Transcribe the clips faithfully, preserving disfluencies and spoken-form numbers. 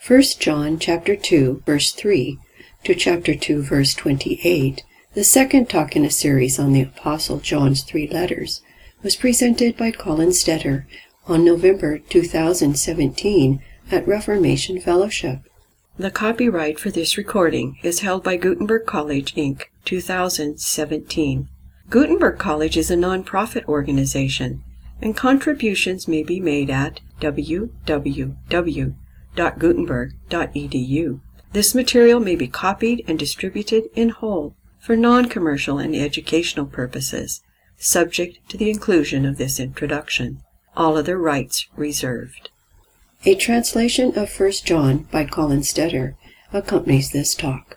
First John chapter two, verse three to chapter two, verse twenty-eight, the second talk in a series on the Apostle John's three letters, was presented by Colin Stetter on November two thousand seventeen at Reformation Fellowship. The copyright for this recording is held by Gutenberg College, Incorporated, two thousand seventeen. Gutenberg College is a non-profit organization, and contributions may be made at w w w dot gutenberg dot e d u. This material may be copied and distributed in whole for non-commercial and educational purposes, subject to the inclusion of this introduction. All other rights reserved. A translation of First John by Colin Stetter accompanies this talk.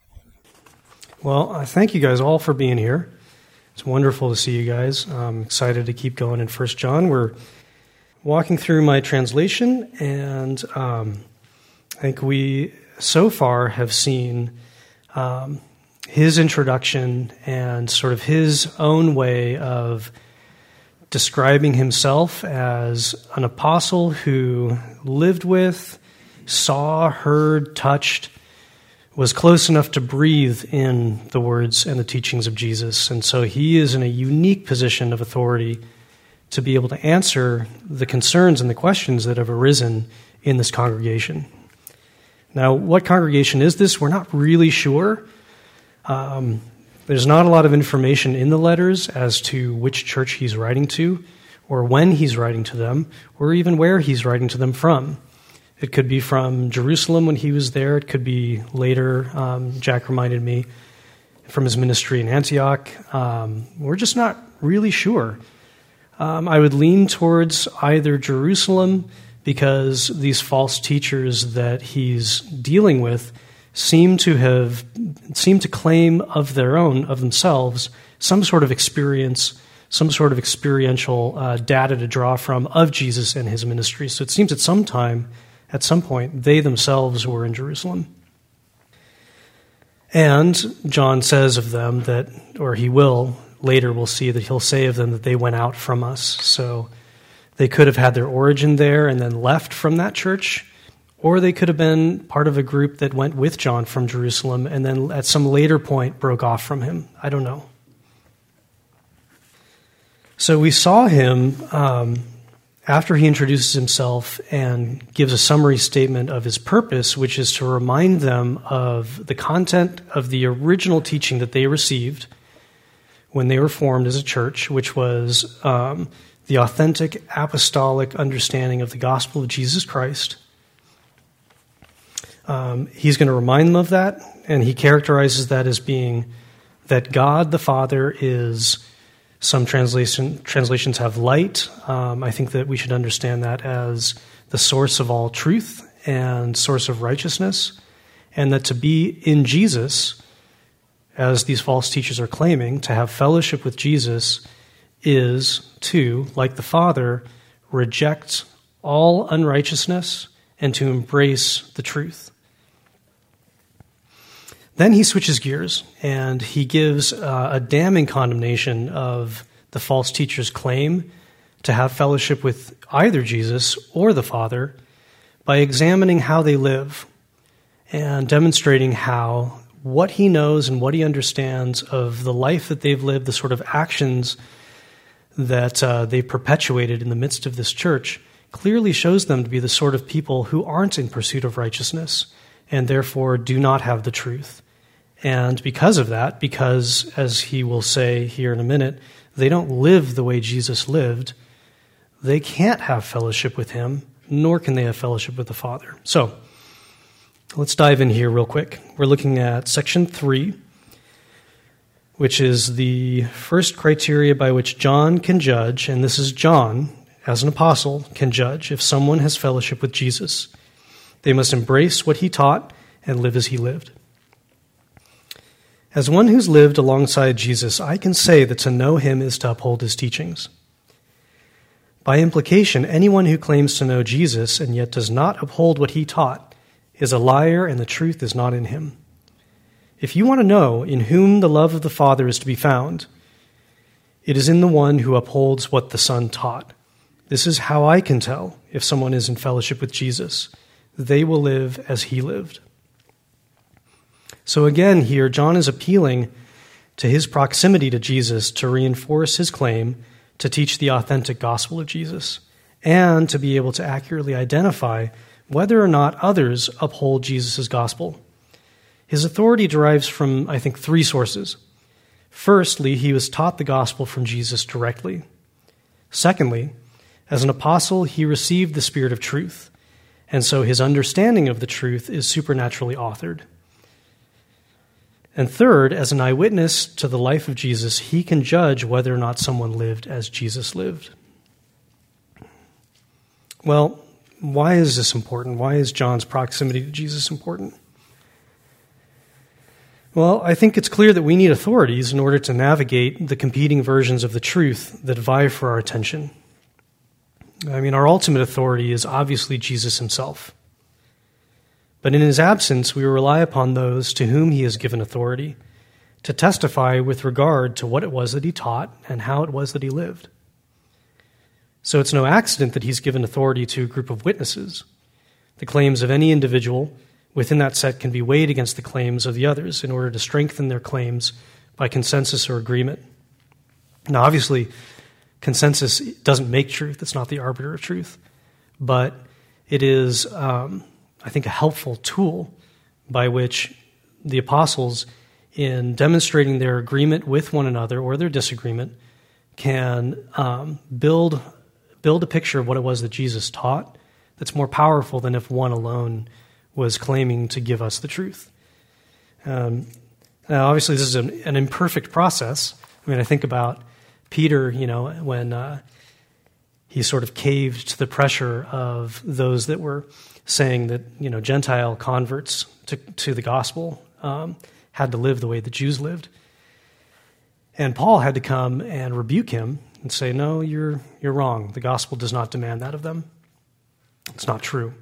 Well, I thank you guys all for being here. It's wonderful to see you guys. I'm excited to keep going in First John. We're walking through my translation, and um, I think we so far have seen um, his introduction and sort of his own way of describing himself as an apostle who lived with, saw, heard, touched, was close enough to breathe in the words and the teachings of Jesus. And so he is in a unique position of authority to be able to answer the concerns and the questions that have arisen in this congregation. Now, what congregation is this? We're not really sure. Um, there's not a lot of information in the letters as to which church he's writing to, or when he's writing to them, or even where he's writing to them from. It could be from Jerusalem when he was there. It could be later, um, Jack reminded me, from his ministry in Antioch. Um, we're just not really sure. Um, I would lean towards either Jerusalem, because these false teachers that he's dealing with seem to have seem to claim of their own, of themselves, some sort of experience, some sort of experiential uh, data to draw from of Jesus and his ministry. So it seems at some time, at some point, they themselves were in Jerusalem. And John says of them that, or he will, later we'll see that he'll say of them that they went out from us. So they could have had their origin there and then left from that church, or they could have been part of a group that went with John from Jerusalem and then at some later point broke off from him. I don't know. So we saw him um, after he introduces himself and gives a summary statement of his purpose, which is to remind them of the content of the original teaching that they received when they were formed as a church, which was um, the authentic apostolic understanding of the gospel of Jesus Christ. Um, he's going to remind them of that, and he characterizes that as being that God the Father is, some translation, translations have light. Um, I think that we should understand that as the source of all truth and source of righteousness, and that to be in Jesus, as these false teachers are claiming, to have fellowship with Jesus is to, like the Father, reject all unrighteousness and to embrace the truth. Then he switches gears and he gives uh, a damning condemnation of the false teacher's claim to have fellowship with either Jesus or the Father by examining how they live and demonstrating how what he knows and what he understands of the life that they've lived, the sort of actions that uh, they've perpetuated in the midst of this church, clearly shows them to be the sort of people who aren't in pursuit of righteousness and therefore do not have the truth. And because of that, because, as he will say here in a minute, they don't live the way Jesus lived, they can't have fellowship with him, nor can they have fellowship with the Father. So, let's dive in here real quick. We're looking at section three, which is the first criteria by which John can judge, and this is John, as an apostle, can judge if someone has fellowship with Jesus. They must embrace what he taught and live as he lived. As one who's lived alongside Jesus, I can say that to know him is to uphold his teachings. By implication, anyone who claims to know Jesus and yet does not uphold what he taught is a liar, and the truth is not in him. If you want to know in whom the love of the Father is to be found, it is in the one who upholds what the Son taught. This is how I can tell if someone is in fellowship with Jesus. they will live as he lived. So again here, John is appealing to his proximity to Jesus to reinforce his claim to teach the authentic gospel of Jesus and to be able to accurately identify whether or not others uphold Jesus' gospel. His authority derives from, I think, three sources. Firstly, he was taught the gospel from Jesus directly. Secondly, as an apostle, he received the Spirit of truth, and so his understanding of the truth is supernaturally authored. And third, as an eyewitness to the life of Jesus, he can judge whether or not someone lived as Jesus lived. Well, why is this important? Why is John's proximity to Jesus important? Well, I think it's clear that we need authorities in order to navigate the competing versions of the truth that vie for our attention. I mean, our ultimate authority is obviously Jesus himself. But in his absence, we rely upon those to whom he has given authority to testify with regard to what it was that he taught and how it was that he lived. So it's no accident that he's given authority to a group of witnesses. The claims of any individual within that set can be weighed against the claims of the others in order to strengthen their claims by consensus or agreement. Now, obviously, consensus doesn't make truth. It's not the arbiter of truth. But it is, um, I think, a helpful tool by which the apostles, in demonstrating their agreement with one another or their disagreement, can um, build, build a picture of what it was that Jesus taught that's more powerful than if one alone was claiming to give us the truth. Um, now, obviously, this is an, an imperfect process. I mean, I think about Peter, you know, when uh, he sort of caved to the pressure of those that were saying that, you know, Gentile converts to, to the gospel um, had to live the way the Jews lived. And Paul had to come and rebuke him and say, no, you're you're wrong. The gospel does not demand that of them. It's not true.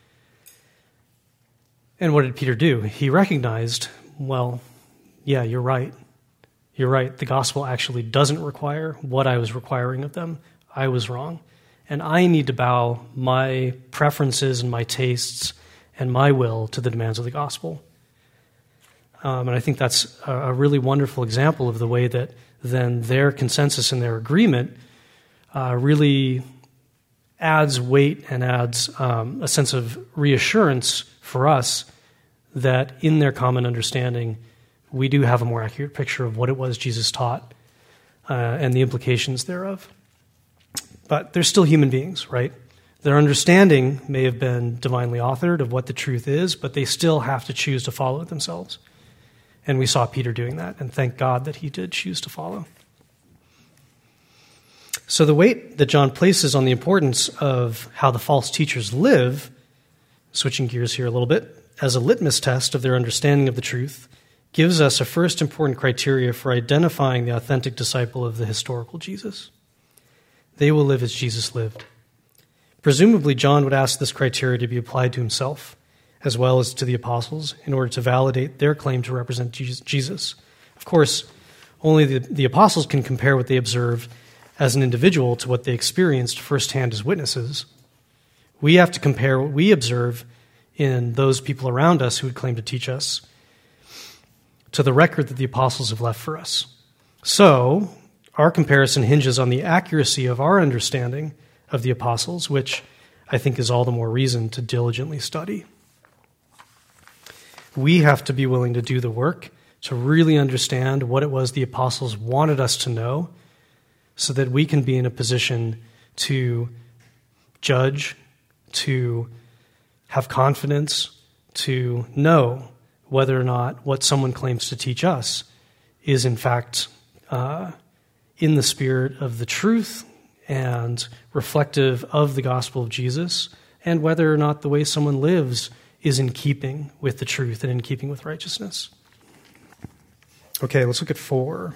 And what did Peter do? He recognized, well, yeah, you're right. You're right. The gospel actually doesn't require what I was requiring of them. I was wrong. And I need to bow my preferences and my tastes and my will to the demands of the gospel. Um, and I think that's a, a really wonderful example of the way that then their consensus and their agreement uh, really adds weight and adds um, a sense of reassurance for us that in their common understanding, we do have a more accurate picture of what it was Jesus taught uh, and the implications thereof. But they're still human beings, right? Their understanding may have been divinely authored of what the truth is, but they still have to choose to follow it themselves. And we saw Peter doing that, and thank God that he did choose to follow. So the weight that John places on the importance of how the false teachers live, switching gears here a little bit, as a litmus test of their understanding of the truth, gives us a first important criteria for identifying the authentic disciple of the historical Jesus. They will live as Jesus lived. Presumably, John would ask this criteria to be applied to himself, as well as to the apostles, in order to validate their claim to represent Jesus. Of course, only the, the apostles can compare what they observed as an individual to what they experienced firsthand as witnesses. We have to compare what we observe in those people around us who would claim to teach us to the record that the apostles have left for us. So, our comparison hinges on the accuracy of our understanding of the apostles, which I think is all the more reason to diligently study. We have to be willing to do the work to really understand what it was the apostles wanted us to know so that we can be in a position to judge, to have confidence, to know whether or not what someone claims to teach us is in fact uh, in the spirit of the truth and reflective of the gospel of Jesus, and whether or not the way someone lives is in keeping with the truth and in keeping with righteousness. Okay, let's look at four.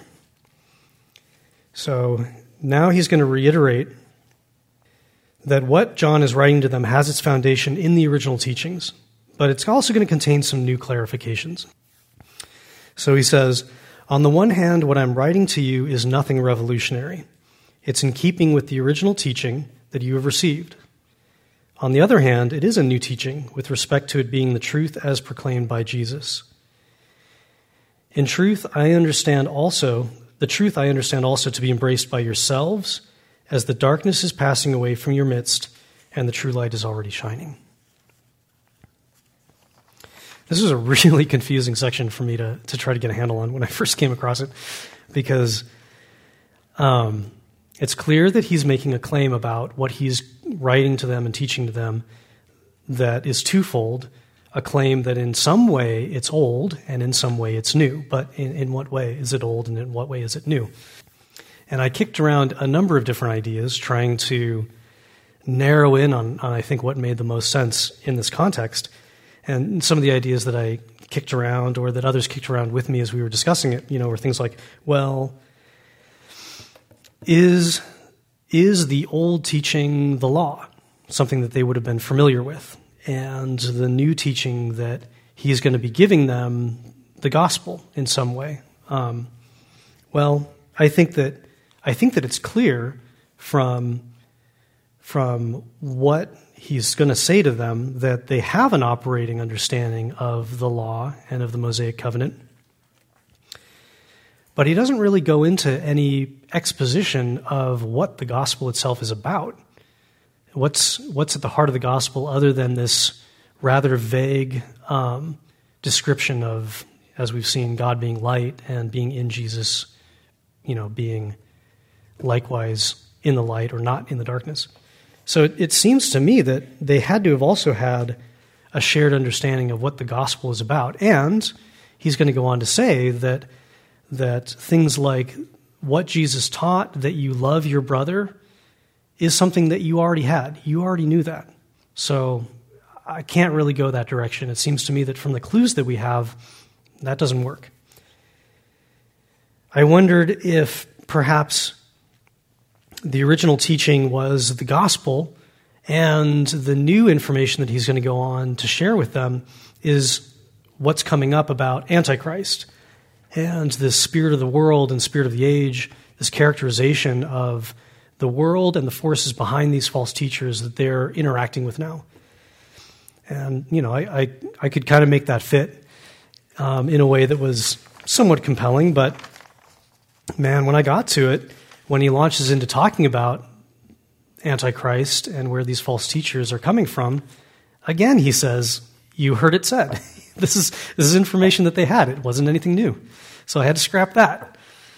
So now he's going to reiterate that what John is writing to them has its foundation in the original teachings, but it's also going to contain some new clarifications. So he says, on the one hand, what I'm writing to you is nothing revolutionary. It's in keeping with the original teaching that you have received. On the other hand, it is a new teaching with respect to it being the truth as proclaimed by Jesus. In truth, I understand also, the truth I understand also to be embraced by yourselves, as the darkness is passing away from your midst, and the true light is already shining. This is a really confusing section for me to, to try to get a handle on when I first came across it, because um, it's clear that he's making a claim about what he's writing to them and teaching to them that is twofold, a claim that in some way it's old and in some way it's new. But in, in what way is it old and in what way is it new? And I kicked around a number of different ideas trying to narrow in on, on I think, what made the most sense in this context. And some of the ideas that I kicked around or that others kicked around with me as we were discussing it, you know, were things like, well, is, is the old teaching the law? Something that they would have been familiar with. And the new teaching that he's going to be giving them the gospel in some way. Um, well, I think that I think that it's clear from from what he's going to say to them that they have an operating understanding of the law and of the Mosaic covenant. But he doesn't really go into any exposition of what the gospel itself is about. What's what's at the heart of the gospel other than this rather vague um, description of, as we've seen, God being light and being in Jesus, you know, being likewise in the light or not in the darkness. So it, it seems to me that they had to have also had a shared understanding of what the gospel is about. And he's going to go on to say that that things like what Jesus taught, that you love your brother, is something that you already had. You already knew that. So I can't really go that direction. It seems to me that from the clues that we have, that doesn't work. I wondered if perhaps the original teaching was the gospel, and the new information that he's going to go on to share with them is what's coming up about Antichrist and the spirit of the world and spirit of the age, this characterization of the world and the forces behind these false teachers that they're interacting with now. And, you know, I, I, I could kind of make that fit um, in a way that was somewhat compelling, but man, when I got to it, when he launches into talking about Antichrist and where these false teachers are coming from, again, he says, you heard it said. This is this is information that they had. It wasn't anything new. So I had to scrap that.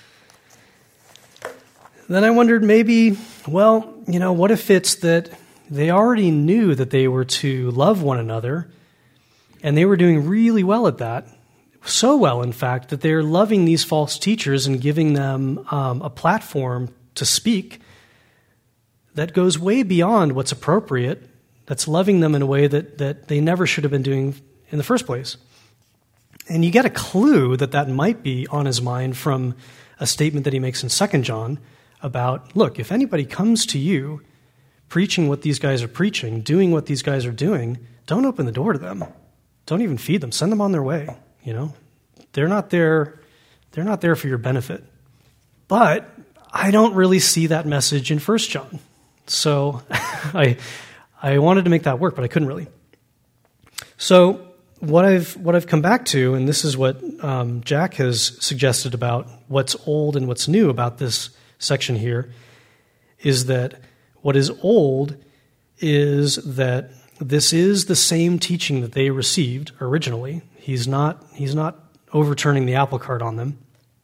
Then I wondered maybe, well, you know, what if it's that they already knew that they were to love one another, and they were doing really well at that, so well, in fact, that they're loving these false teachers and giving them um, a platform to speak that goes way beyond what's appropriate, that's loving them in a way that, that they never should have been doing in the first place. And you get a clue that that might be on his mind from a statement that he makes in Second John about, look, if anybody comes to you preaching what these guys are preaching, doing what these guys are doing, don't open the door to them. Don't even feed them. Send them on their way. You know, they're not there. They're not there for your benefit. But I don't really see that message in First John. So I I wanted to make that work, but I couldn't really. So what I've what I've come back to, and this is what um, Jack has suggested about what's old and what's new about this section here, is that what is old is that this is the same teaching that they received originally. He's not he's not overturning the apple cart on them.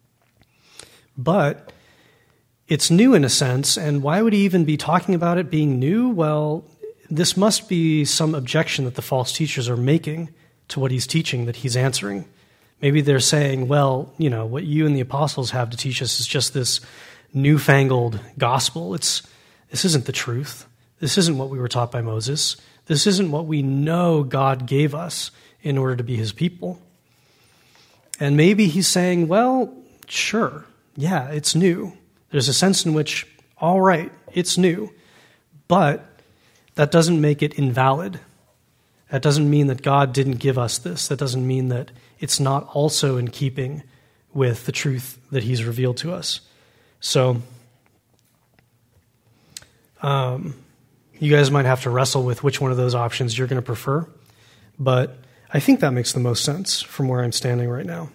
But it's new in a sense, and why would he even be talking about it being new? Well, this must be some objection that the false teachers are making to what he's teaching that he's answering. Maybe they're saying, well, you know, what you and the apostles have to teach us is just this newfangled gospel. It's this isn't the truth. This isn't what we were taught by Moses. This isn't what we know God gave us in order to be his people. And maybe he's saying, well, sure, yeah, it's new. There's a sense in which, all right, it's new, but that doesn't make it invalid. That doesn't mean that God didn't give us this. That doesn't mean that it's not also in keeping with the truth that he's revealed to us. So, um, You guys might have to wrestle with which one of those options you're going to prefer, but I think that makes the most sense from where I'm standing right now.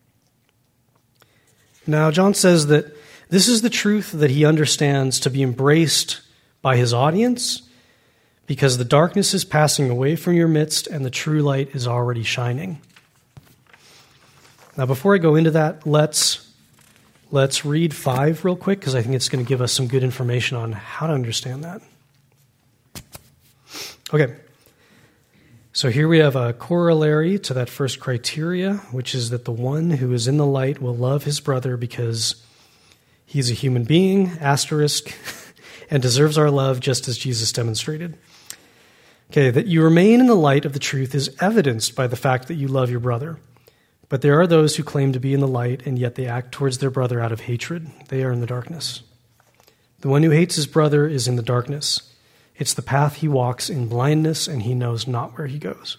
Now, John says that this is the truth that he understands to be embraced by his audience because the darkness is passing away from your midst and the true light is already shining. Now, before I go into that, let's let's read five real quick because I think it's going to give us some good information on how to understand that. Okay. So here we have a corollary to that first criteria, which is that the one who is in the light will love his brother because he's a human being, asterisk, and deserves our love just as Jesus demonstrated. Okay, that you remain in the light of the truth is evidenced by the fact that you love your brother. But there are those who claim to be in the light, and yet they act towards their brother out of hatred. They are in the darkness. The one who hates his brother is in the darkness. It's the path he walks in blindness, and he knows not where he goes.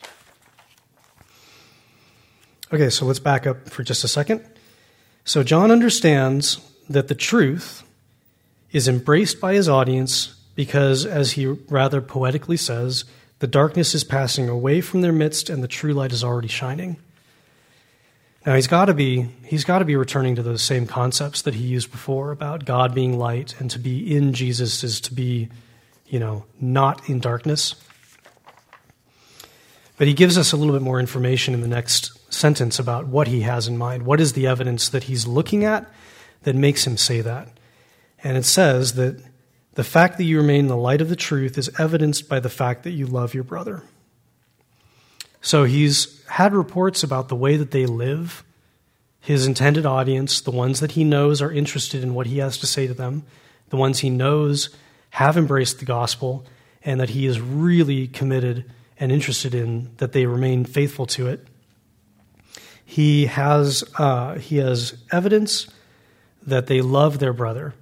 Okay, so let's back up for just a second. So John understands that the truth is embraced by his audience because, as he rather poetically says, the darkness is passing away from their midst and the true light is already shining. Now he's got to be he's got to be returning to those same concepts that he used before about God being light, and to be in Jesus is to be, you know, not in darkness. But he gives us a little bit more information in the next sentence about what he has in mind. What is the evidence that he's looking at that makes him say that? And it says that the fact that you remain in the light of the truth is evidenced by the fact that you love your brother. So he's had reports about the way that they live. His intended audience, the ones that he knows are interested in what he has to say to them, the ones he knows have embraced the gospel, and that he is really committed and interested in that they remain faithful to it. He has uh, he has evidence that they love their brother.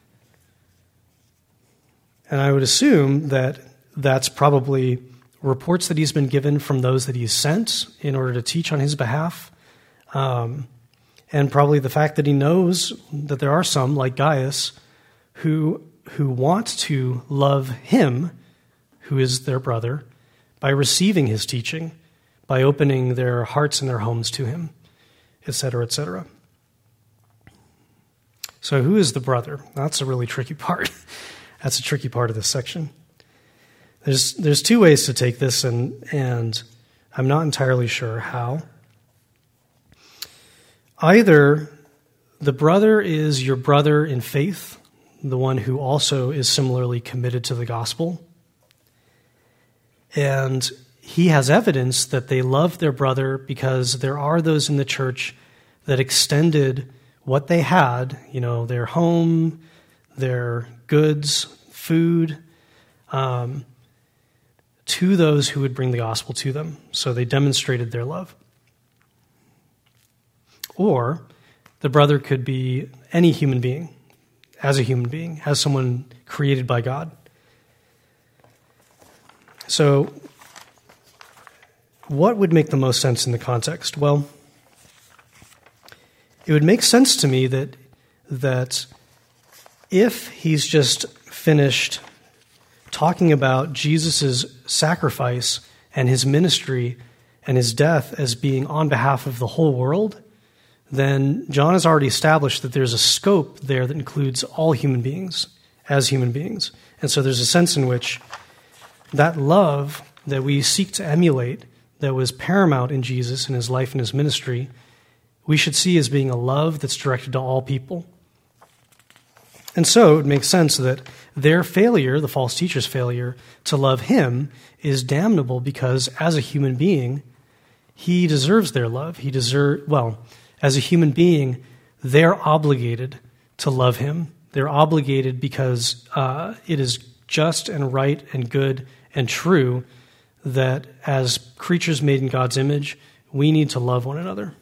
And I would assume that that's probably reports that he's been given from those that he's sent in order to teach on his behalf. Um, and probably the fact that he knows that there are some, like Gaius, who who want to love him, who is their brother, by receiving his teaching, by opening their hearts and their homes to him, et cetera, et cetera. So who is the brother? That's a really tricky part. That's a tricky part of this section. There's there's two ways to take this, and and I'm not entirely sure how. Either the brother is your brother in faith, the one who also is similarly committed to the gospel, and he has evidence that they love their brother because there are those in the church that extended what they had, you know, their home, their goods, food, um, to those who would bring the gospel to them. So they demonstrated their love. Or the brother could be any human being, as a human being, as someone created by God. So what would make the most sense in the context? Well, it would make sense to me that that if he's just finished talking about Jesus' sacrifice and his ministry and his death as being on behalf of the whole world, then John has already established that there's a scope there that includes all human beings as human beings. And so there's a sense in which that love that we seek to emulate, that was paramount in Jesus in his life and his ministry, we should see as being a love that's directed to all people. And so it makes sense that their failure, the false teacher's failure, to love him is damnable because as a human being, he deserves their love. He deserve well, as a human being, they're obligated to love him. They're obligated because uh, it is just and right and good and true that as creatures made in God's image, we need to love one another.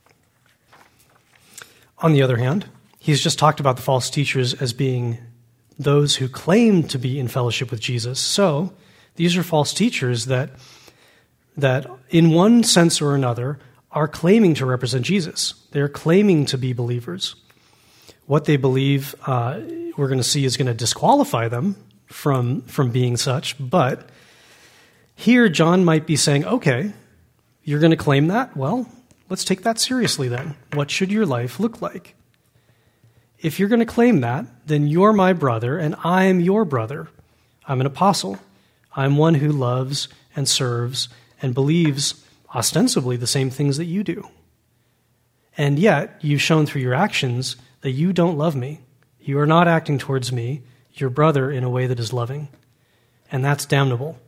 On the other hand, he's just talked about the false teachers as being those who claim to be in fellowship with Jesus. So these are false teachers that, that in one sense or another, are claiming to represent Jesus. They're claiming to be believers. What they believe, uh, we're going to see, is going to disqualify them from, from being such, but here John might be saying, okay, you're going to claim that? Well, let's take that seriously then. What should your life look like? If you're going to claim that, then you're my brother and I am your brother. I'm an apostle. I'm one who loves and serves and believes ostensibly the same things that you do. And yet, you've shown through your actions that you don't love me. You are not acting towards me, your brother, in a way that is loving. And that's damnable.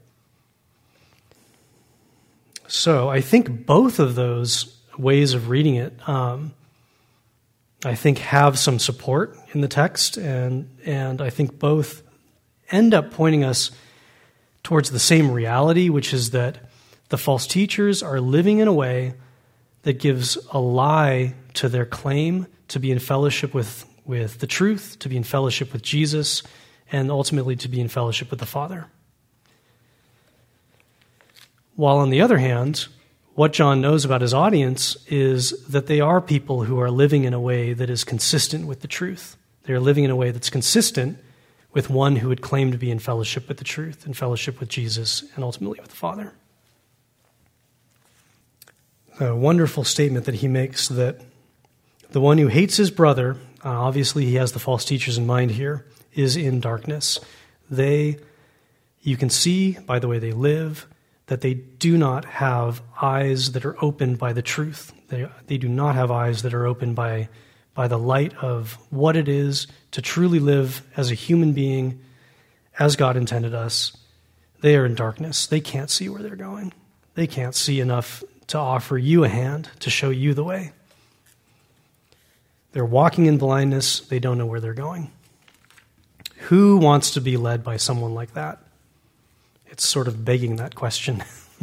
So I think both of those ways of reading it, um, I think have some support in the text, and and I think both end up pointing us towards the same reality, which is that the false teachers are living in a way that gives a lie to their claim to be in fellowship with, with the truth, to be in fellowship with Jesus, and ultimately to be in fellowship with the Father. While on the other hand, what John knows about his audience is that they are people who are living in a way that is consistent with the truth. They are living in a way that's consistent with one who would claim to be in fellowship with the truth, in fellowship with Jesus, and ultimately with the Father. A wonderful statement that he makes that the one who hates his brother, uh, obviously he has the false teachers in mind here, is in darkness. They, you can see by the way they live, that they do not have eyes that are opened by the truth. They, they do not have eyes that are opened by, by the light of what it is to truly live as a human being, as God intended us. They are in darkness. They can't see where they're going. They can't see enough to offer you a hand, to show you the way. They're walking in blindness. They don't know where they're going. Who wants to be led by someone like that? It's sort of begging that question.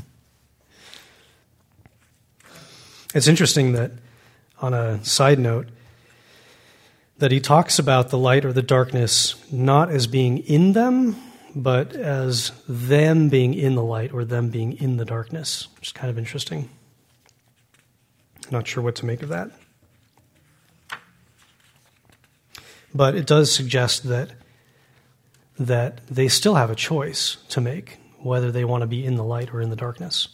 It's interesting that, on a side note, that he talks about the light or the darkness not as being in them, but as them being in the light or them being in the darkness, which is kind of interesting. Not sure what to make of that. But it does suggest that that they still have a choice to make, whether they want to be in the light or in the darkness.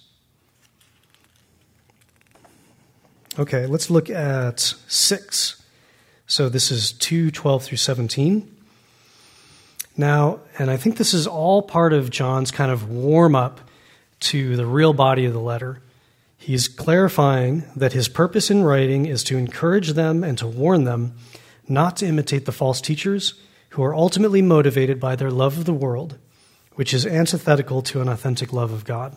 Okay, let's look at six. So this is two twelve through seventeen. Now, and I think this is all part of John's kind of warm-up to the real body of the letter. He's clarifying that his purpose in writing is to encourage them and to warn them not to imitate the false teachers who are ultimately motivated by their love of the world, which is antithetical to an authentic love of God.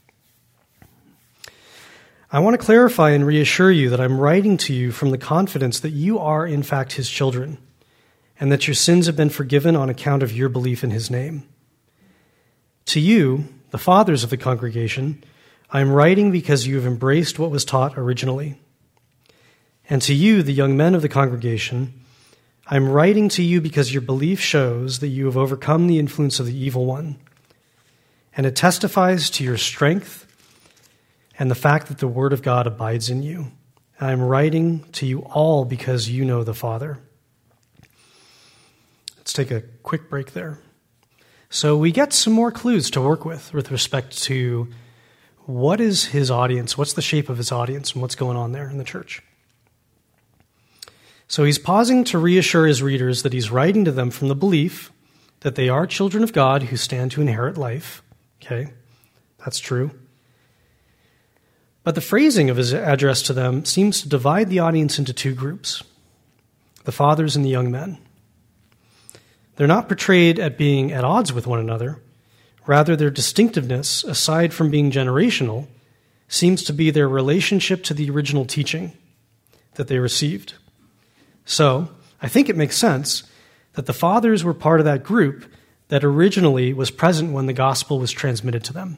I want to clarify and reassure you that I'm writing to you from the confidence that you are, in fact, his children, and that your sins have been forgiven on account of your belief in his name. To you, the fathers of the congregation, I am writing because you have embraced what was taught originally. And to you, the young men of the congregation, I am writing to you because your belief shows that you have overcome the influence of the evil one, and it testifies to your strength and the fact that the word of God abides in you. I am writing to you all because you know the Father. Let's take a quick break there. So we get some more clues to work with with respect to what is his audience, what's the shape of his audience, and what's going on there in the church. So he's pausing to reassure his readers that he's writing to them from the belief that they are children of God who stand to inherit life. Okay, that's true. But the phrasing of his address to them seems to divide the audience into two groups, the fathers and the young men. They're not portrayed at being at odds with one another. Rather, their distinctiveness, aside from being generational, seems to be their relationship to the original teaching that they received. So, I think it makes sense that the fathers were part of that group that originally was present when the gospel was transmitted to them.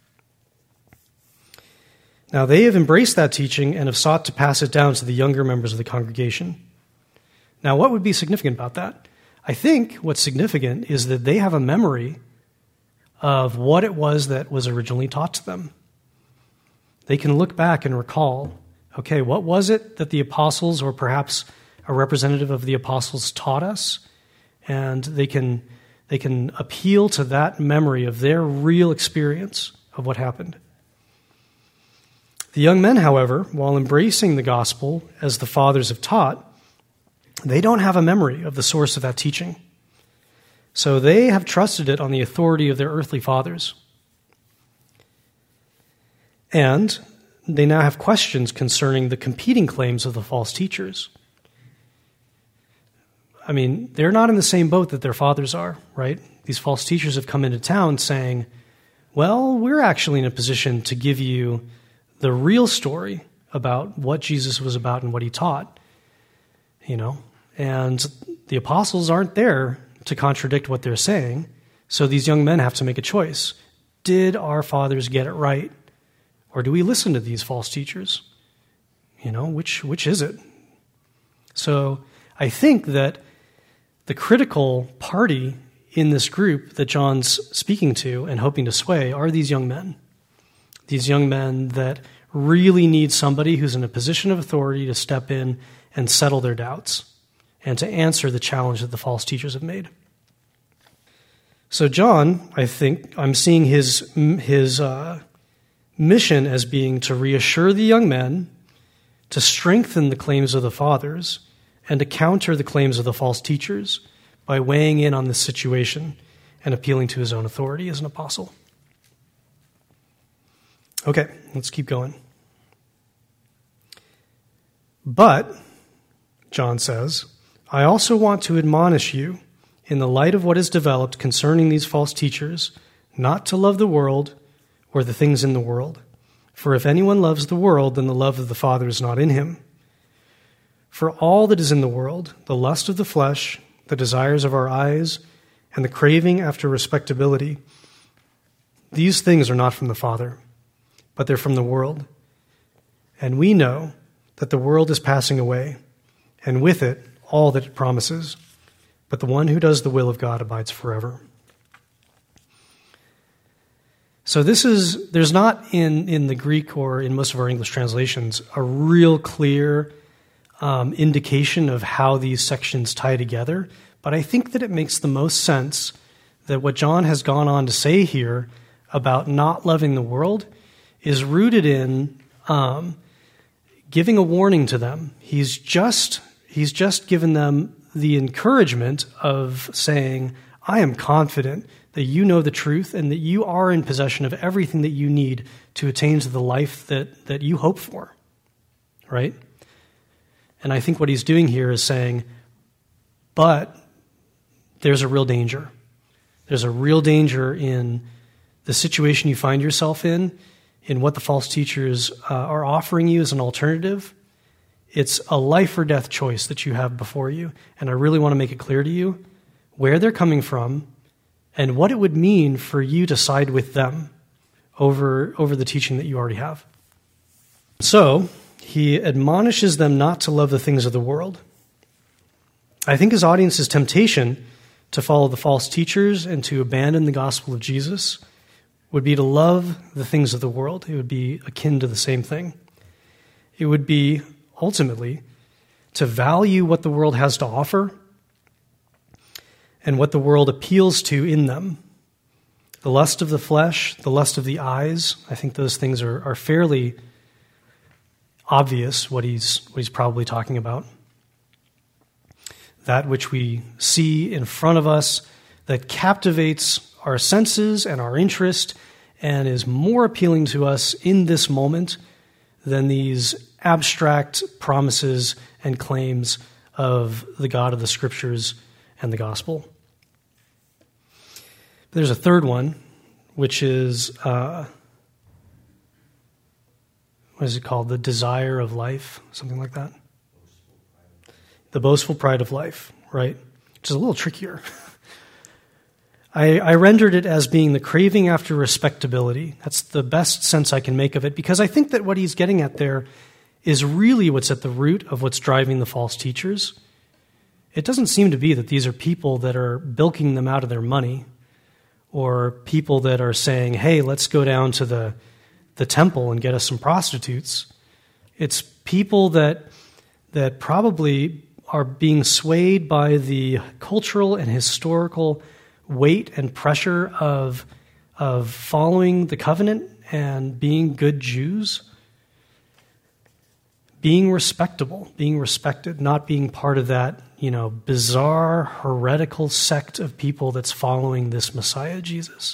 Now, they have embraced that teaching and have sought to pass it down to the younger members of the congregation. Now, what would be significant about that? I think what's significant is that they have a memory of what it was that was originally taught to them. They can look back and recall, okay, what was it that the apostles, or perhaps a representative of the apostles, taught us? And they can They can appeal to that memory of their real experience of what happened. The young men, however, while embracing the gospel as the fathers have taught, they don't have a memory of the source of that teaching. So they have trusted it on the authority of their earthly fathers. And they now have questions concerning the competing claims of the false teachers. I mean, they're not in the same boat that their fathers are, right? These false teachers have come into town saying, well, we're actually in a position to give you the real story about what Jesus was about and what he taught, you know, and the apostles aren't there to contradict what they're saying, so these young men have to make a choice. Did our fathers get it right, or do we listen to these false teachers? You know, which which is it? So I think that the critical party in this group that John's speaking to and hoping to sway are these young men. These young men that really need somebody who's in a position of authority to step in and settle their doubts and to answer the challenge that the false teachers have made. So John, I think, I'm seeing his, his uh, mission as being to reassure the young men, to strengthen the claims of the fathers, and to counter the claims of the false teachers by weighing in on this situation and appealing to his own authority as an apostle. Okay, let's keep going. But, John says, I also want to admonish you, in the light of what is developed concerning these false teachers, not to love the world or the things in the world. For if anyone loves the world, then the love of the Father is not in him. For all that is in the world, the lust of the flesh, the desires of our eyes, and the craving after respectability, these things are not from the Father, but they're from the world. And we know that the world is passing away, and with it all that it promises. But the one who does the will of God abides forever. So this is, there's not in, in the Greek or in most of our English translations a real clear um, indication of how these sections tie together, but I think that it makes the most sense that what John has gone on to say here about not loving the world is rooted in um, giving a warning to them. He's just he's just given them the encouragement of saying, I am confident that you know the truth and that you are in possession of everything that you need to attain to the life that, that you hope for, right? And I think what he's doing here is saying, but there's a real danger. There's a real danger in the situation you find yourself in, in what the false teachers uh, are offering you as an alternative. It's a life or death choice that you have before you. And I really want to make it clear to you where they're coming from and what it would mean for you to side with them over, over the teaching that you already have. So he admonishes them not to love the things of the world. I think his audience's temptation to follow the false teachers and to abandon the gospel of Jesus would be to love the things of the world. It would be akin to the same thing. It would be ultimately to value what the world has to offer and what the world appeals to in them. The lust of the flesh, the lust of the eyes, I think those things are, are fairly obvious what he's, what he's probably talking about. That which we see in front of us that captivates our senses and our interest and is more appealing to us in this moment than these abstract promises and claims of the God of the Scriptures and the gospel. There's a third one, which is, uh, what is it called? The desire of life, something like that. The boastful pride of life, right? Which is a little trickier. I, I rendered it as being the craving after respectability. That's the best sense I can make of it, because I think that what he's getting at there is really what's at the root of what's driving the false teachers. It doesn't seem to be that these are people that are bilking them out of their money or people that are saying, hey, let's go down to the, the temple and get us some prostitutes. It's people that that probably are being swayed by the cultural and historical weight and pressure of, of following the covenant and being good Jews, being respectable, being respected, not being part of that, you know, bizarre, heretical sect of people that's following this Messiah, Jesus.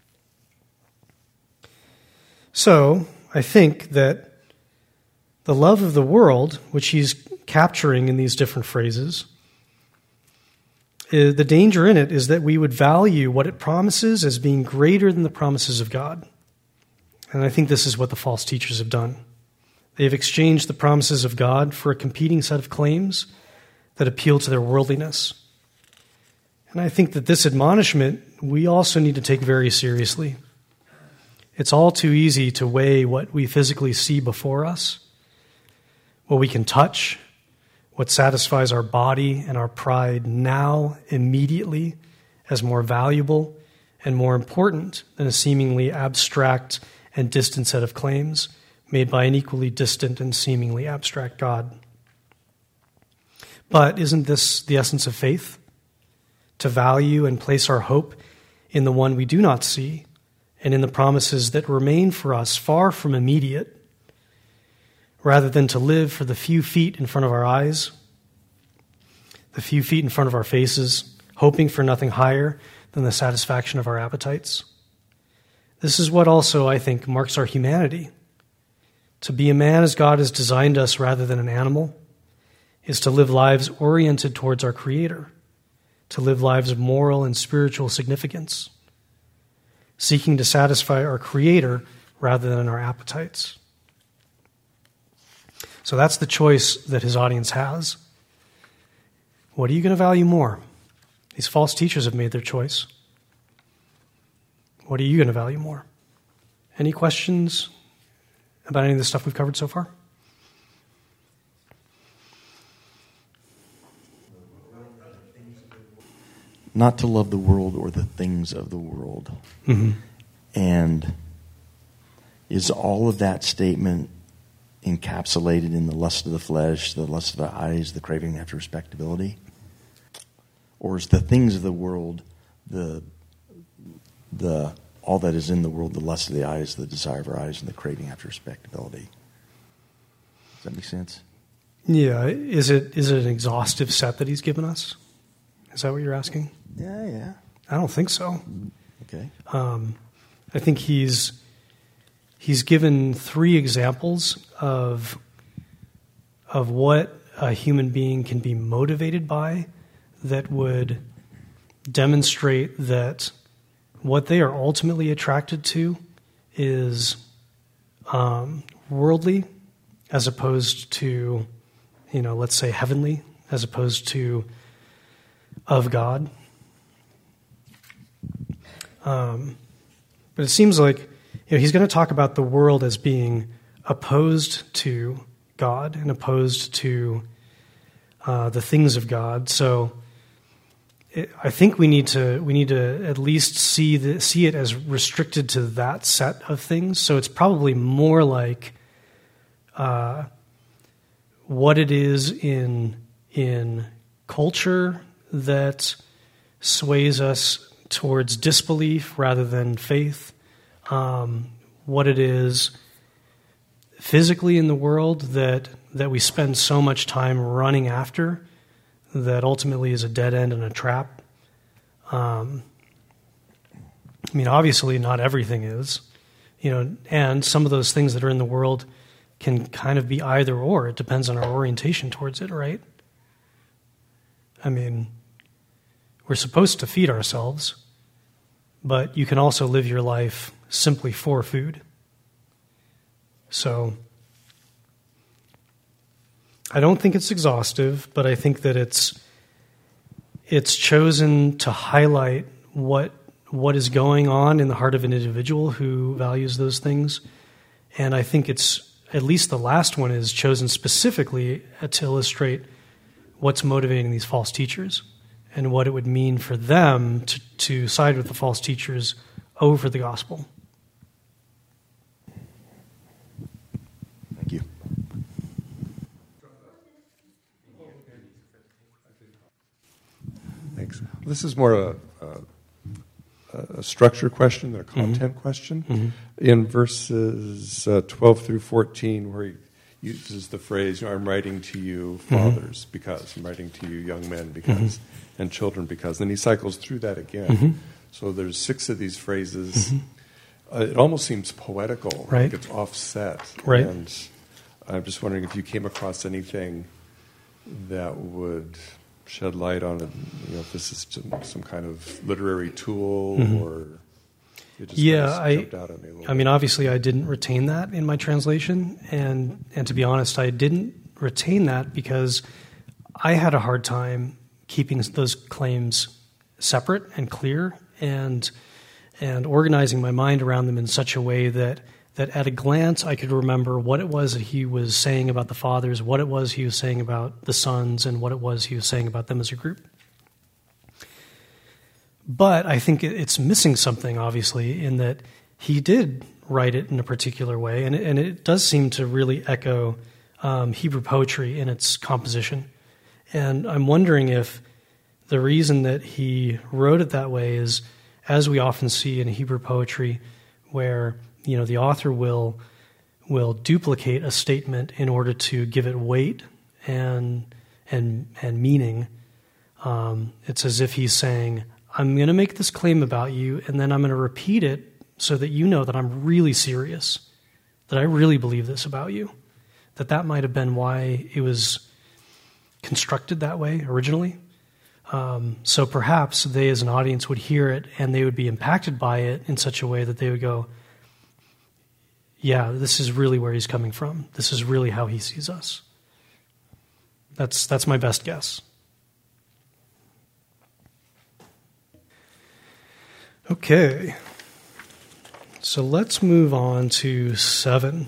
So, I think that the love of the world, which he's capturing in these different phrases, is, the danger in it is that we would value what it promises as being greater than the promises of God. And I think this is what the false teachers have done. They have exchanged the promises of God for a competing set of claims that appeal to their worldliness. And I think that this admonishment we also need to take very seriously. It's all too easy to weigh what we physically see before us, what we can touch, what satisfies our body and our pride now, immediately, as more valuable and more important than a seemingly abstract and distant set of claims made by an equally distant and seemingly abstract God. But isn't this the essence of faith? To value and place our hope in the one we do not see and in the promises that remain for us far from immediate, rather than to live for the few feet in front of our eyes, the few feet in front of our faces, hoping for nothing higher than the satisfaction of our appetites. This is what also, I think, marks our humanity. To be a man as God has designed us rather than an animal is to live lives oriented towards our Creator, to live lives of moral and spiritual significance, seeking to satisfy our Creator rather than our appetites. So that's the choice that his audience has. What are you going to value more? These false teachers have made their choice. What are you going to value more? Any questions about any of the stuff we've covered so far? Not to love the world or the things of the world. Mm-hmm. And is all of that statement encapsulated in the lust of the flesh, the lust of the eyes, the craving after respectability? Or is the things of the world, the the all that is in the world, the lust of the eyes, the desire of our eyes, and the craving after respectability? Does that make sense? Yeah. Is it is it an exhaustive set that he's given us? Is that what you're asking? Yeah, yeah. I don't think so. Okay. Um, I think he's he's given three examples of of what a human being can be motivated by that would demonstrate that what they are ultimately attracted to is um, worldly, as opposed to, you know, let's say heavenly, as opposed to of God. Um, but it seems like, you know, he's going to talk about the world as being opposed to God and opposed to uh, the things of God. So it, I think we need to we need to at least see the, see it as restricted to that set of things. So it's probably more like uh, what it is in in culture that sways us towards disbelief rather than faith, um, what it is physically in the world that that we spend so much time running after that ultimately is a dead end and a trap. Um, I mean, obviously not everything is, you know, and some of those things that are in the world can kind of be either or. It depends on our orientation towards it, right? I mean, we're supposed to feed ourselves, but you can also live your life simply for food. So I don't think it's exhaustive, but I think that it's it's chosen to highlight what what is going on in the heart of an individual who values those things. And I think it's, at least the last one is chosen specifically to illustrate what's motivating these false teachers and what it would mean for them to, to side with the false teachers over the gospel. Thank you. Thanks. This is more a, a a structure question than a content mm-hmm. question. Mm-hmm. In verses uh, twelve through fourteen, where he uses the phrase, you know, I'm writing to you fathers mm-hmm. because, I'm writing to you young men because, mm-hmm. and children because. Then he cycles through that again. Mm-hmm. So there's six of these phrases. Mm-hmm. Uh, it almost seems poetical, right. like it's offset. Right. And I'm just wondering if you came across anything that would shed light on it, you know, if this is some, some kind of literary tool mm-hmm. or it just yeah, kind of I, out at me a little I mean, obviously I didn't retain that in my translation, and and to be honest, I didn't retain that because I had a hard time keeping those claims separate and clear and and organizing my mind around them in such a way that that at a glance I could remember what it was that he was saying about the fathers, what it was he was saying about the sons, and what it was he was saying about them as a group. But I think it's missing something, obviously, in that he did write it in a particular way, and it, and it does seem to really echo um, Hebrew poetry in its composition. And I'm wondering if the reason that he wrote it that way is, as we often see in Hebrew poetry, where you know the author will will duplicate a statement in order to give it weight and and and meaning. Um, it's as if he's saying, I'm going to make this claim about you, and then I'm going to repeat it so that you know that I'm really serious, that I really believe this about you, that that might have been why it was constructed that way originally. Um, so perhaps they as an audience would hear it, and they would be impacted by it in such a way that they would go, yeah, this is really where he's coming from. This is really how he sees us. That's that's my best guess. Okay, so let's move on to seven.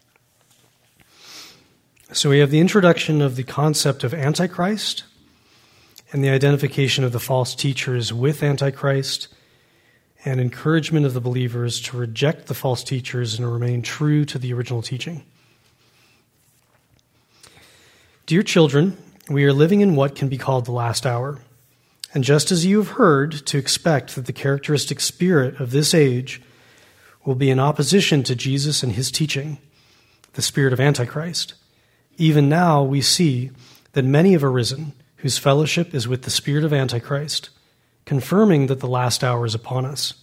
So we have the introduction of the concept of Antichrist and the identification of the false teachers with Antichrist and encouragement of the believers to reject the false teachers and remain true to the original teaching. Dear children, we are living in what can be called the last hour. And just as you have heard to expect that the characteristic spirit of this age will be in opposition to Jesus and his teaching, the spirit of Antichrist, even now we see that many have arisen whose fellowship is with the spirit of Antichrist, confirming that the last hour is upon us.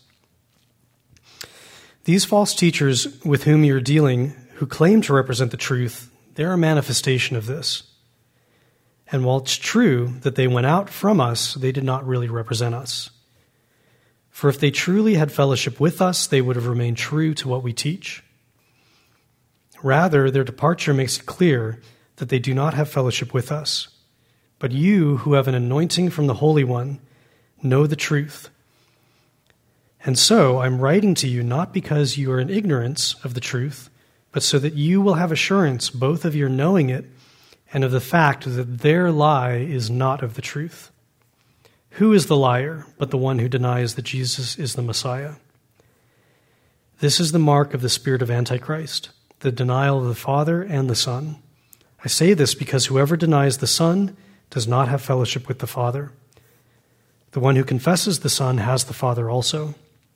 These false teachers with whom you are dealing, who claim to represent the truth, they are a manifestation of this. And while it's true that they went out from us, they did not really represent us. For if they truly had fellowship with us, they would have remained true to what we teach. Rather, their departure makes it clear that they do not have fellowship with us. But you, who have an anointing from the Holy One, know the truth. And so I'm writing to you not because you are in ignorance of the truth, but so that you will have assurance both of your knowing it and of the fact that their lie is not of the truth. Who is the liar but the one who denies that Jesus is the Messiah? This is the mark of the spirit of Antichrist, the denial of the Father and the Son. I say this because whoever denies the Son does not have fellowship with the Father. The one who confesses the Son has the Father also.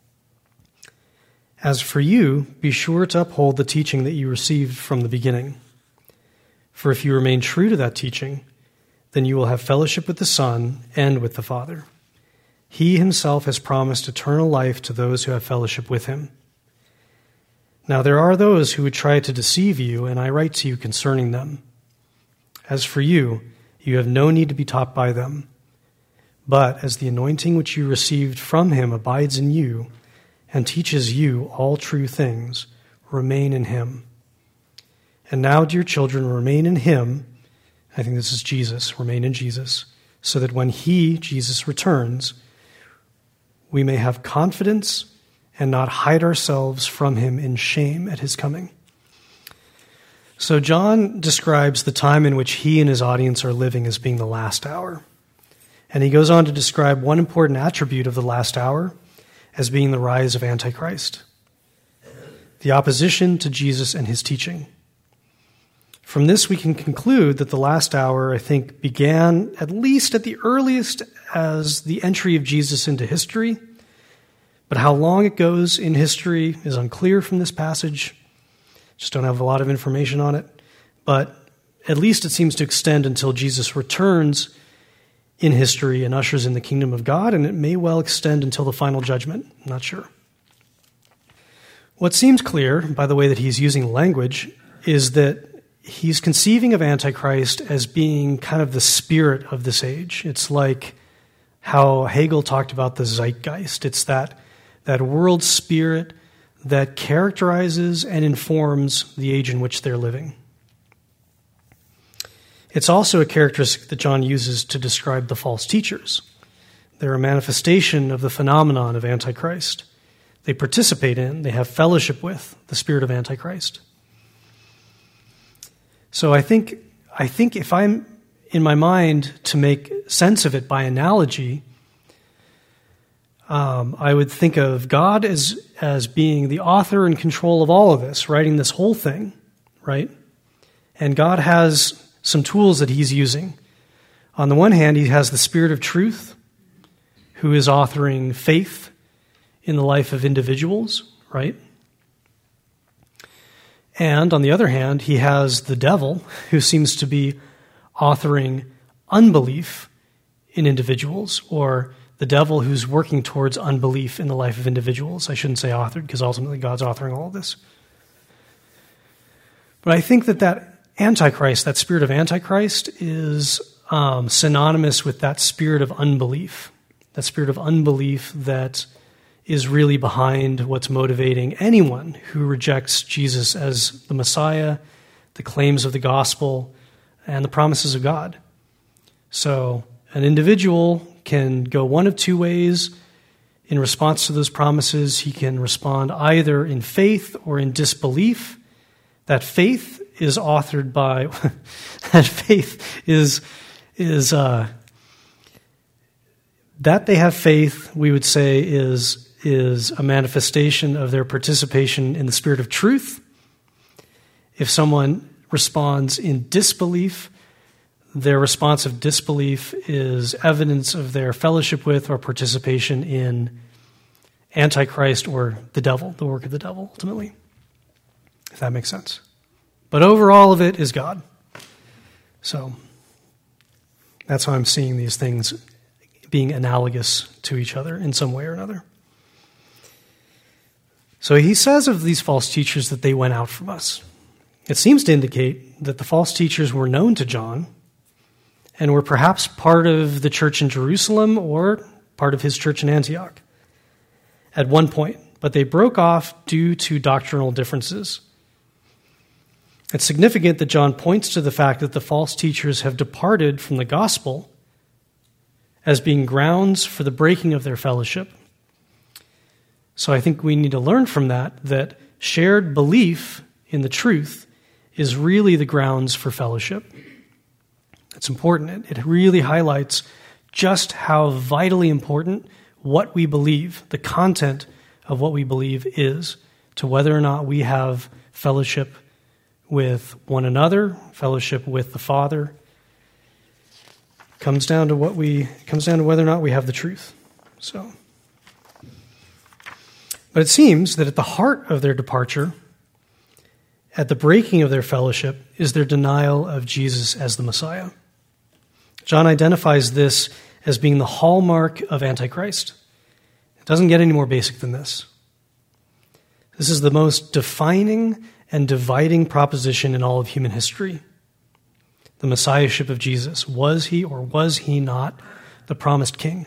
As for you, be sure to uphold the teaching that you received from the beginning. For if you remain true to that teaching, then you will have fellowship with the Son and with the Father. He himself has promised eternal life to those who have fellowship with him. Now there are those who would try to deceive you, and I write to you concerning them. As for you, you have no need to be taught by them. But as the anointing which you received from him abides in you and teaches you all true things, remain in him. And now, dear children, remain in him. I think this is Jesus. Remain in Jesus, so that when he, Jesus, returns, we may have confidence and not hide ourselves from him in shame at his coming. So John describes the time in which he and his audience are living as being the last hour. And he goes on to describe one important attribute of the last hour as being the rise of Antichrist, the opposition to Jesus and his teaching. From this, we can conclude that the last hour, I think, began at least at the earliest as the entry of Jesus into history, But how long it goes in history is unclear from this passage. Just don't have a lot of information on it. But at least it seems to extend until Jesus returns in history and ushers in the kingdom of God, and it may well extend until the final judgment. I'm not sure. What seems clear, by the way that he's using language, is that he's conceiving of Antichrist as being kind of the spirit of this age. It's like how Hegel talked about the zeitgeist. It's that, that world spirit that characterizes and informs the age in which they're living. It's also a characteristic that John uses to describe the false teachers. They're a manifestation of the phenomenon of Antichrist. They participate in, they have fellowship with the spirit of Antichrist. So I think, I think if I'm in my mind to make sense of it by analogy, um, I would think of God as, as being the author and control of all of this, writing this whole thing, right? And God has some tools that he's using. On the one hand, he has the Spirit of truth, who is authoring faith in the life of individuals, right? And on the other hand, he has the devil, who seems to be authoring unbelief in individuals, or the devil who's working towards unbelief in the life of individuals. I shouldn't say authored, because ultimately God's authoring all of this. But I think that that Antichrist, that spirit of Antichrist, is um, synonymous with that spirit of unbelief, that spirit of unbelief that is really behind what's motivating anyone who rejects Jesus as the Messiah, the claims of the gospel, and the promises of God. So an individual can go one of two ways in response to those promises. He can respond either in faith or in disbelief. That faith is authored by, that faith is, is uh, that they have faith, we would say, is, is a manifestation of their participation in the spirit of truth. If someone responds in disbelief, their response of disbelief is evidence of their fellowship with or participation in Antichrist or the devil, the work of the devil, ultimately, if that makes sense. But over all of it is God. So that's how I'm seeing these things being analogous to each other in some way or another. So he says of these false teachers that they went out from us. It seems to indicate that the false teachers were known to John and were perhaps part of the church in Jerusalem or part of his church in Antioch at one point, but they broke off due to doctrinal differences. It's significant that John points to the fact that the false teachers have departed from the gospel as being grounds for the breaking of their fellowship. So I think we need to learn from that that shared belief in the truth is really the grounds for fellowship. It's important. It really highlights just how vitally important what we believe, the content of what we believe is, to whether or not we have fellowship with one another, fellowship with the Father. Comes down to what we comes down to whether or not we have the truth. So, but it seems that at the heart of their departure, at the breaking of their fellowship, is their denial of Jesus as the Messiah. John identifies this as being the hallmark of Antichrist. It doesn't get any more basic than this. This is the most defining and dividing proposition in all of human history. The messiahship of Jesus. Was he or was he not the promised king?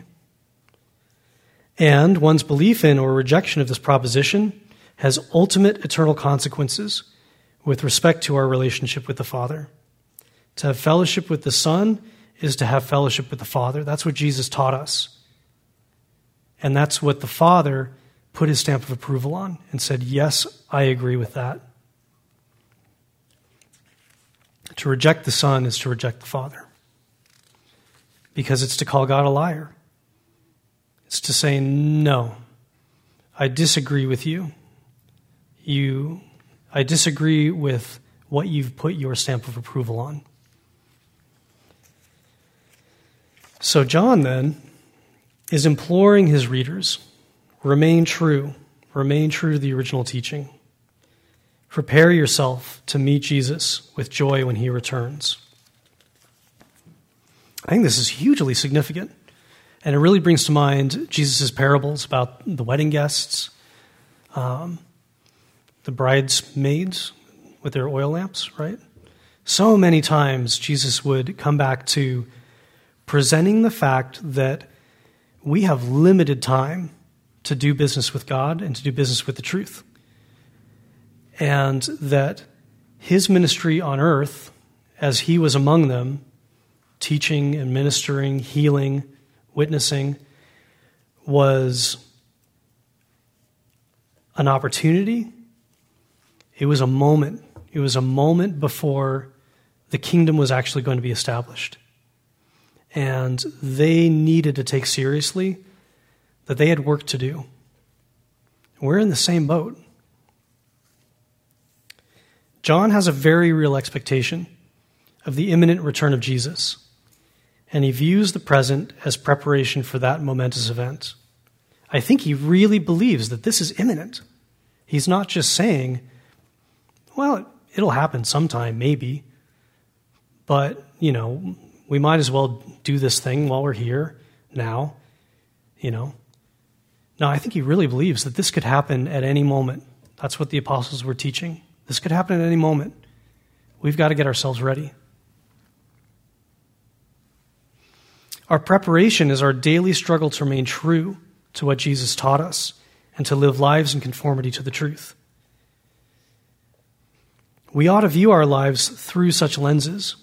And one's belief in or rejection of this proposition has ultimate eternal consequences with respect to our relationship with the Father. To have fellowship with the Son is to have fellowship with the Father. That's what Jesus taught us. And that's what the Father put his stamp of approval on and said, yes, I agree with that. To reject the Son is to reject the Father. Because it's to call God a liar. It's to say, no, I disagree with you. You, I disagree with what you've put your stamp of approval on. So John then is imploring his readers, Remain true. Remain true to the original teaching. Prepare yourself to meet Jesus with joy when he returns. I think this is hugely significant, and it really brings to mind Jesus' parables about the wedding guests, um, the bridesmaids with their oil lamps, right? So many times Jesus would come back to presenting the fact that we have limited time to do business with God and to do business with the truth. And that his ministry on earth, as he was among them, teaching and ministering, healing, witnessing, was an opportunity. It was a moment. It was a moment before the kingdom was actually going to be established. And they needed to take seriously that they had work to do. We're in the same boat. John has a very real expectation of the imminent return of Jesus, and he views the present as preparation for that momentous event. I think he really believes that this is imminent. He's not just saying, well, it'll happen sometime, maybe, but, you know, we might as well do this thing while we're here now, you know. No, I think he really believes that this could happen at any moment. That's what the apostles were teaching. This could happen at any moment. We've got to get ourselves ready. Our preparation is our daily struggle to remain true to what Jesus taught us and to live lives in conformity to the truth. We ought to view our lives through such lenses,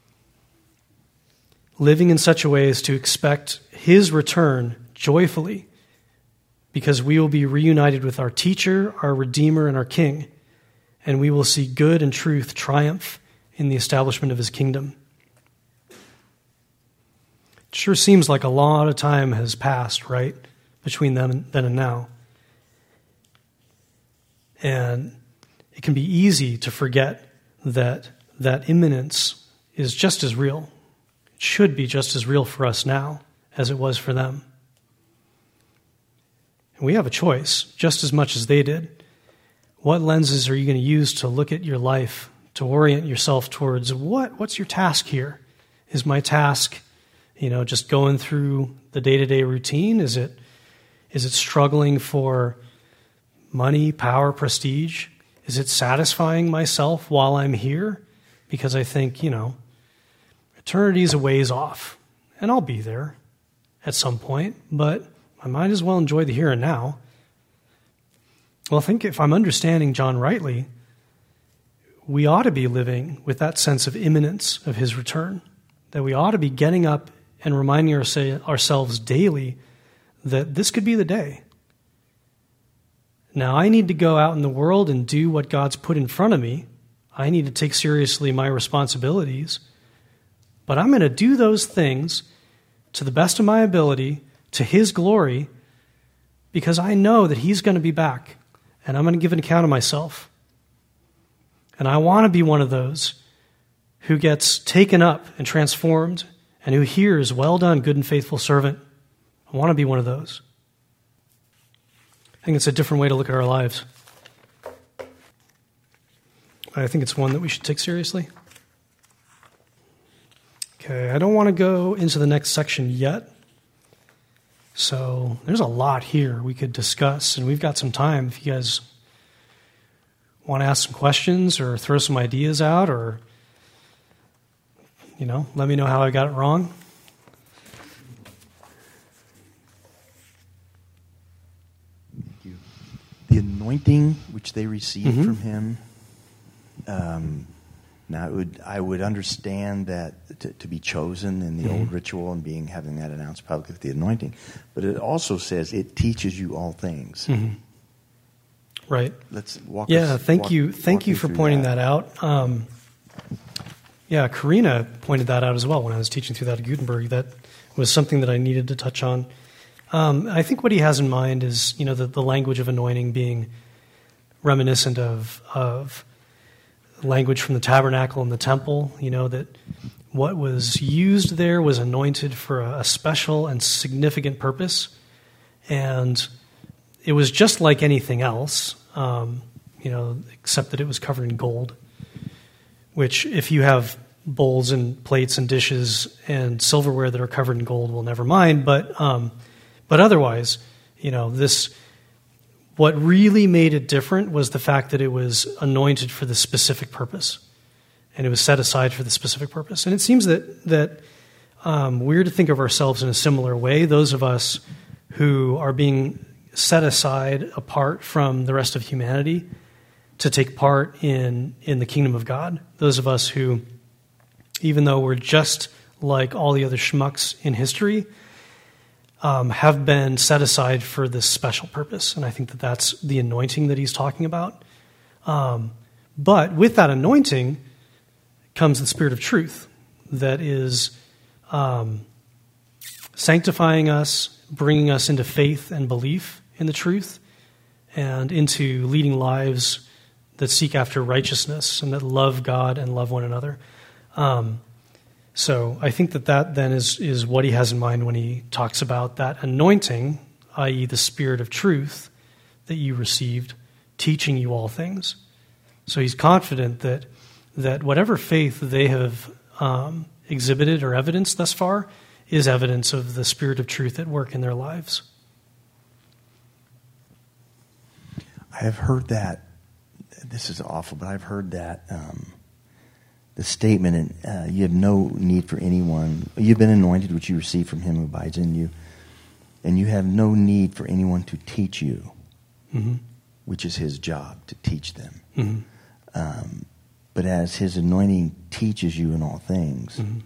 living in such a way as to expect his return joyfully, because we will be reunited with our teacher, our Redeemer, and our King, and we will see good and truth triumph in the establishment of his kingdom. It sure seems like a lot of time has passed, right, between them then and now. And it can be easy to forget that that imminence is just as real. It should be just as real for us now as it was for them. And we have a choice, just as much as they did. What lenses are you going to use to look at your life, to orient yourself towards what? What's your task here? Is my task, you know, just going through the day-to-day routine? Is it, is it struggling for money, power, prestige? Is it satisfying myself while I'm here? Because I think, you know, eternity is a ways off, and I'll be there at some point, but I might as well enjoy the here and now. Well, I think if I'm understanding John rightly, we ought to be living with that sense of imminence of his return, that we ought to be getting up and reminding ourselves daily that this could be the day. Now, I need to go out in the world and do what God's put in front of me. I need to take seriously my responsibilities, but I'm going to do those things to the best of my ability, to his glory, because I know that he's going to be back. And I'm going to give an account of myself. And I want to be one of those who gets taken up and transformed and who hears, well done, good and faithful servant. I want to be one of those. I think it's a different way to look at our lives. I think it's one that we should take seriously. Okay, I don't want to go into the next section yet. So there's a lot here we could discuss, and we've got some time if you guys want to ask some questions or throw some ideas out, or, you know, let me know how I got it wrong. Thank you. The anointing which they received Mm-hmm. from him, um, now it would, I would understand that to, to be chosen in the mm-hmm. old ritual and being having that announced publicly with the anointing, but it also says it teaches you all things. Mm-hmm. Right. Let's walk. Yeah. us, thank walk, you. Thank walk you me for through pointing that, that out. Um, yeah, Karina pointed that out as well when I was teaching through that at Gutenberg. That was something that I needed to touch on. Um, I think what he has in mind is, you know, the, the language of anointing being reminiscent of of language from the tabernacle and the temple. You know, that what was used there was anointed for a, a special and significant purpose, and it was just like anything else, um, you know, except that it was covered in gold, which if you have bowls and plates and dishes and silverware that are covered in gold, well, never mind. But um, but otherwise, you know, this, what really made it different was the fact that it was anointed for the specific purpose, and it was set aside for the specific purpose. And it seems that that um, we're to think of ourselves in a similar way. Those of us who are being set aside apart from the rest of humanity to take part in in the kingdom of God. Those of us who, even though we're just like all the other schmucks in history, um, have been set aside for this special purpose. And I think that that's the anointing that he's talking about. Um, but with that anointing comes the Spirit of truth that is um, sanctifying us, bringing us into faith and belief in the truth, and into leading lives that seek after righteousness and that love God and love one another. Um, so I think that that then is, is what he has in mind when he talks about that anointing, that is the Spirit of truth that you received, teaching you all things. So he's confident that that whatever faith they have um, exhibited or evidenced thus far is evidence of the Spirit of truth at work in their lives. I have heard that, this is awful, but I've heard that, um, the statement, uh, you have no need for anyone, you've been anointed, which you receive from him who abides in you, and you have no need for anyone to teach you, mm-hmm. which is his job, to teach them. Mm-hmm. Um, but as his anointing teaches you in all things, mm-hmm.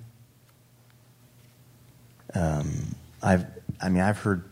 um, I've, I mean, I've heard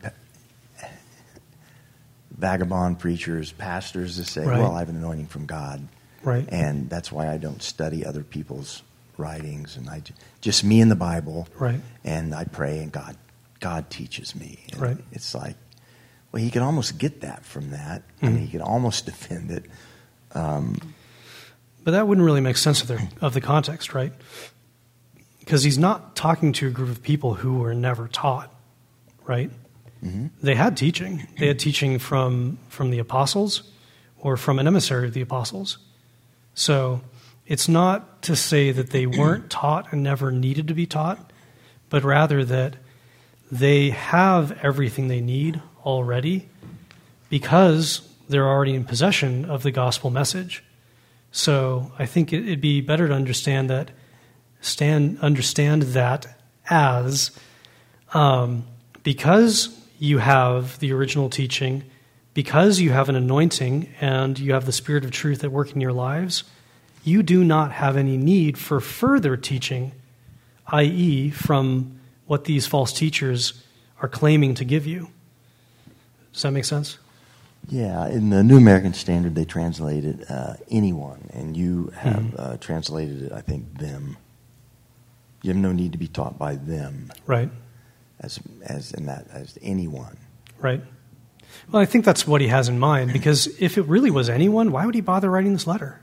vagabond preachers, pastors that say, right. well, I have an anointing from God. Right. And that's why I don't study other people's writings. And I just me and the Bible. Right. And I pray and God God teaches me. And right. it's like, well, he can almost get that from that. Mm-hmm. I mean, he can almost defend it. Um, but that wouldn't really make sense of the, of the context, right? Because he's not talking to a group of people who were never taught, right? Mm-hmm. They had teaching. They had teaching from, from the apostles or from an emissary of the apostles. So it's not to say that they weren't taught and never needed to be taught, but rather that they have everything they need already because they're already in possession of the gospel message. So I think it'd be better to understand that, stand, understand that as um, because you have the original teaching, because you have an anointing and you have the Spirit of truth at work in your lives, you do not have any need for further teaching, that is from what these false teachers are claiming to give you. Does that make sense? Yeah, in the New American Standard, they translated uh, anyone, and you have mm-hmm. uh, translated it, I think, them. You have no need to be taught by them. Right. As as in that, as anyone. Right. Well, I think that's what he has in mind, because if it really was anyone, why would he bother writing this letter?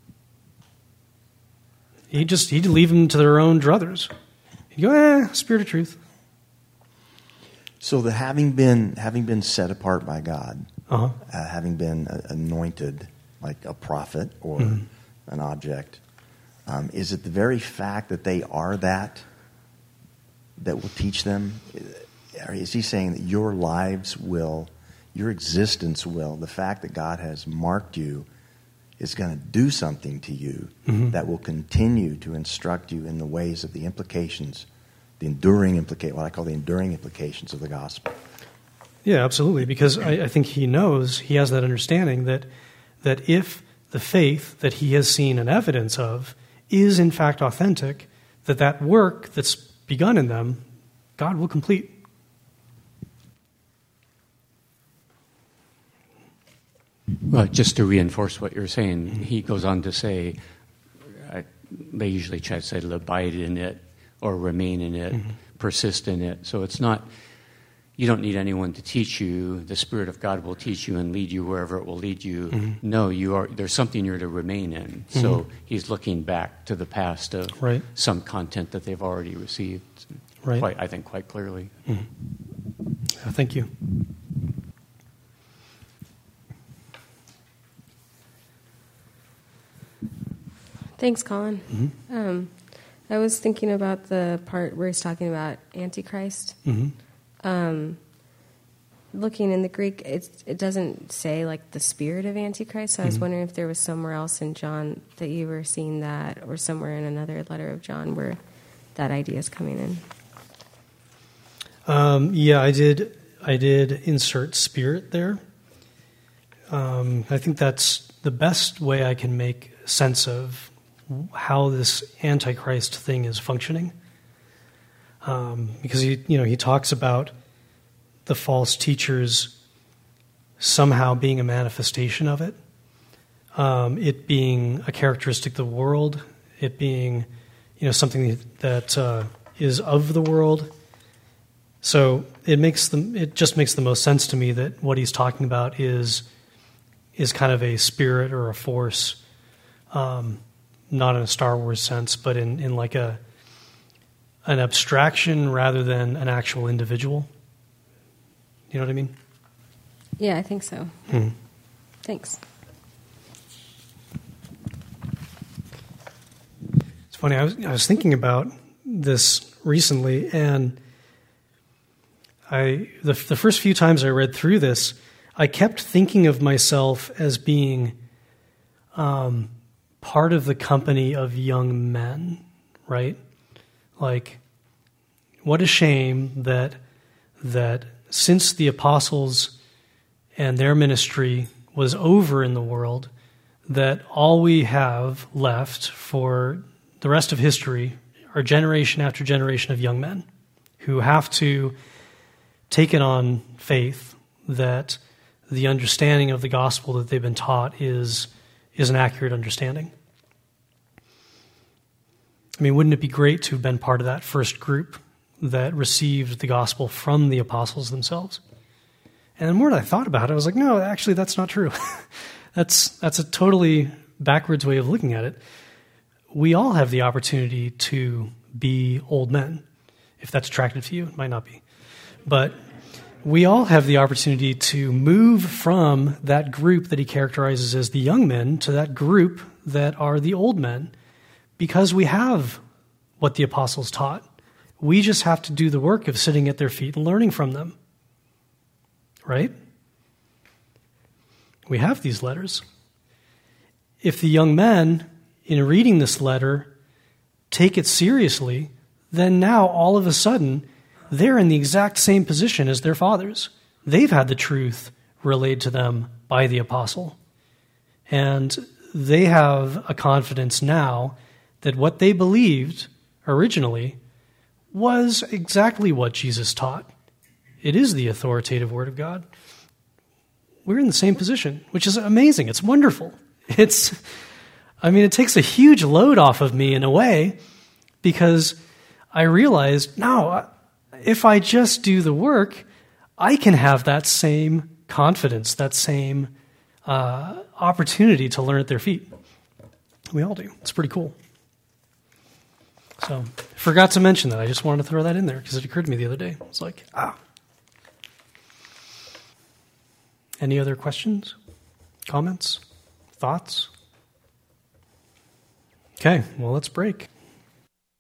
He'd just, he'd leave them to their own druthers. He'd go, eh, Spirit of truth. So the having been having been set apart by God, uh-huh. uh, having been uh, anointed like a prophet or mm-hmm. an object, um, is it the very fact that they are that that will teach them? Is he saying that your lives will, your existence will, the fact that God has marked you is going to do something to you mm-hmm. that will continue to instruct you in the ways of the implications, the enduring implica- what I call the enduring implications of the gospel? Yeah, absolutely. Because I, I think he knows, he has that understanding that that if the faith that he has seen an evidence of is in fact authentic, that that work that's begun in them, God will complete. Well, just to reinforce what you're saying, he goes on to say, uh, they usually try to say abide in it or remain in it, mm-hmm. persist in it. So it's not, you don't need anyone to teach you. The Spirit of God will teach you and lead you wherever it will lead you. Mm-hmm. No, you are. There's something you're to remain in. Mm-hmm. So he's looking back to the past of right. some content that they've already received. Right. Quite, I think quite clearly. Mm-hmm. Yeah, thank you. Thanks, Colin. Mm-hmm. Um, I was thinking about the part where he's talking about Antichrist. Mm-hmm. Um, looking in the Greek, it's, it doesn't say like the spirit of Antichrist. So I was Mm-hmm. wondering if there was somewhere else in John that you were seeing that, or somewhere in another letter of John where that idea is coming in. Um, yeah, I did. I did insert spirit there. Um, I think that's the best way I can make sense of how this Antichrist thing is functioning, um, because he, you know, he talks about the false teachers somehow being a manifestation of it, um, it being a characteristic of the world, it being, you know, something that uh, is of the world. So it makes them. It just makes the most sense to me that what he's talking about is is kind of a spirit or a force, um, not in a Star Wars sense, but in, in like a an abstraction rather than an actual individual. You know what I mean? Yeah, I think so. Hmm. Thanks. It's funny. I was I was thinking about this recently, and I the the first few times I read through this, I kept thinking of myself as being um, part of the company of young men, right? Like, what a shame that that since the apostles and their ministry was over in the world, that all we have left for the rest of history are generation after generation of young men who have to take it on faith that the understanding of the gospel that they've been taught is is an accurate understanding. I mean, wouldn't it be great to have been part of that first group that received the gospel from the apostles themselves? And the more I thought about it, I was like, no, actually, that's not true. that's that's a totally backwards way of looking at it. We all have the opportunity to be old men. If that's attractive to you, it might not be. But we all have the opportunity to move from that group that he characterizes as the young men to that group that are the old men, because we have what the apostles taught. We just have to do the work of sitting at their feet and learning from them. Right? We have these letters. If the young men, in reading this letter, take it seriously, then now all of a sudden they're in the exact same position as their fathers. They've had the truth relayed to them by the apostle. And they have a confidence now that what they believed originally was exactly what Jesus taught. It is the authoritative word of God. We're in the same position, which is amazing. It's wonderful. It's, I mean, it takes a huge load off of me in a way, because I realized, no, if I just do the work, I can have that same confidence, that same uh, opportunity to learn at their feet. We all do. It's pretty cool. So, forgot to mention that. I just wanted to throw that in there because it occurred to me the other day. It's like, ah. Any other questions, comments, thoughts? Okay, well, let's break.